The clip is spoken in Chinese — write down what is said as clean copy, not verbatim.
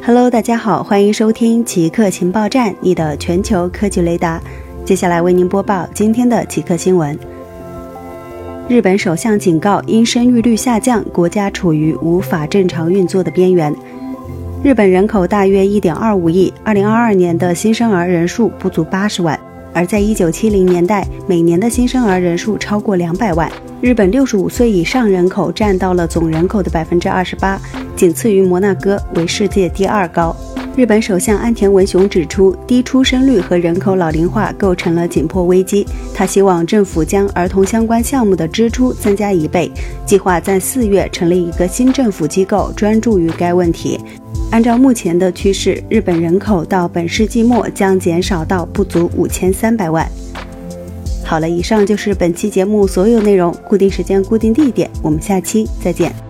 Hello， 大家好，欢迎收听奇客情报站，你的全球科技雷达。接下来为您播报今天的奇客新闻。日本首相警告，因生育率下降，国家处于无法正常运作的边缘。日本人口大约 1.25 亿，2022年的新生儿人数不足80万，而在1970年代，每年的新生儿人数超过200万。日本65岁以上人口占到了总人口的 28%， 仅次于摩纳哥，为世界第2高。日本首相安田文雄指出，低出生率和人口老龄化构成了紧迫危机。他希望政府将儿童相关项目的支出增加1倍，计划在4月成立一个新政府机构，专注于该问题。按照目前的趋势，日本人口到本世纪末将减少到不足5300万。好了，以上就是本期节目所有内容，固定时间固定地点，我们下期再见。